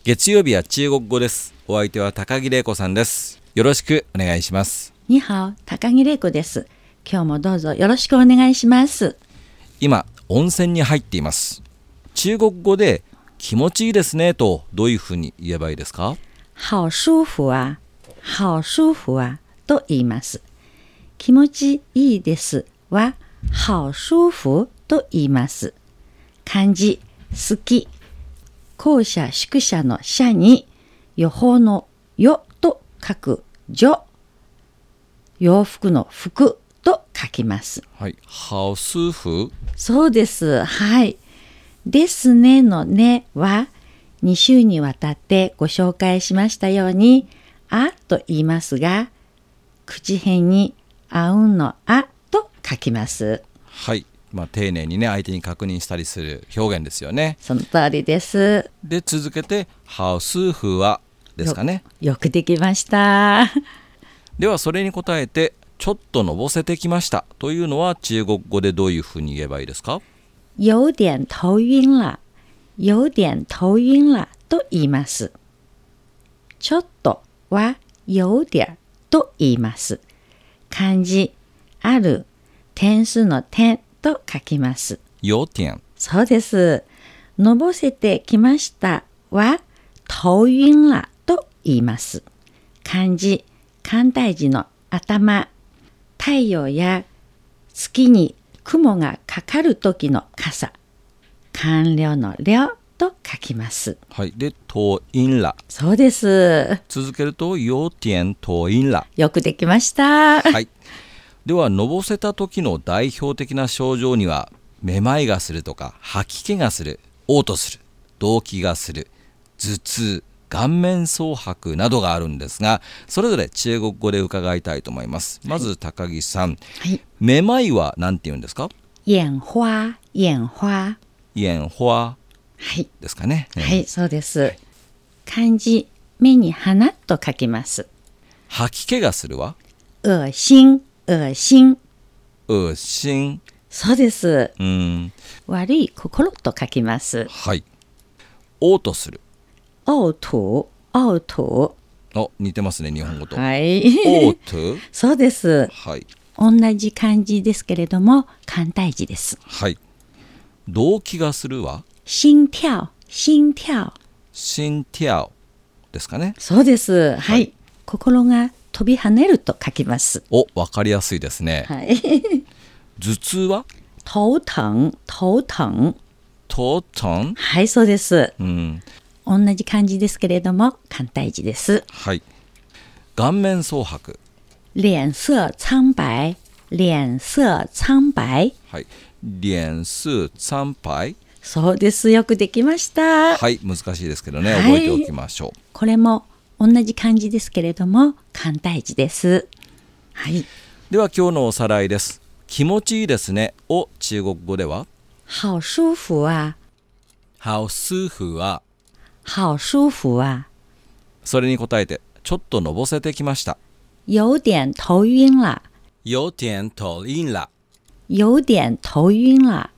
月曜日は中国語です。お相手は高木玲子さんです。よろしくお願いします。 にはお、高木玲子です。今日もどうぞよろしくお願いします。 今、温泉に入っています。中国語で気持ちいいですねとどういうふうに言えばいいですか？ 好舒服啊、好舒服啊と言います。気持ちいいですは好舒服と言います。漢字、好き、後者宿舎の社に予報のよと書くじ洋服の服と書きます。 はい、好舒服。 そうです。はい。ですねのねは2週にわたってご紹介しましたようにあと言いますが、口辺にあうんのあと書きます。 はい、丁寧にね相手に確認したりする表現ですよね。 その通りです。 で続けて好舒服はですかね。 よくできました。 ではそれに答えてちょっとのぼせてきましたというのは中国語でどういうふうに言えばいいですか？ 有点頭晕了、有点頭晕了と言います。ちょっとは有点と言います。漢字、ある、点数の点と書きます。 有点。 そうです。のぼせてきましたは頭暈了と言います。漢字、簡体字の頭、太陽や月に雲がかかる時の傘、官僚の僚と書きます。 はい。で頭暈了。 そうです。 続けると有点頭暈了。 よくできました。 はい。ではのぼせた時の代表的な症状にはめまいがするとか吐き気がする、嘔吐する、動悸がする、頭痛、顔面蒼白などがあるんですが、それぞれ中国語で伺いたいと思います。まず高木さん、 はい、 めまいは何て言うんですか？ 眼花、眼花。 眼花ですかね。 はい、そうです。漢字、目に花と書きます。 吐き気がするは恶心、恶心。 恶心。 そうです。悪い心と書きます。 はい。嘔吐する。 嘔吐、嘔吐。 似てますね、日本語と。 はい。 嘔吐。 そうです。 はい。 同じ漢字ですけれども、簡体字です。 はい。動悸がするは心跳、心跳。 心跳ですかね。 そうです。はい。心が飛び跳ねると書きます。 わかりやすいですね。 はい。 頭痛は頭疼、頭疼。 頭疼。 はい、そうです。同じ漢字ですけれども簡体字です。 はい。顔面蒼白。 臉色蒼白、臉色蒼白。 はい。臉色蒼白。 そうです。よくできました。 はい、難しいですけどね、覚えておきましょう。 これも同じ漢字ですけれども簡体字です。はい。 では今日のおさらいです。気持ちいいですねを中国語では好舒服啊、 好舒服は好舒服啊。 それに答えてちょっとのぼせてきました。 有点頭晕了、 有点頭晕了。 有点頭晕了。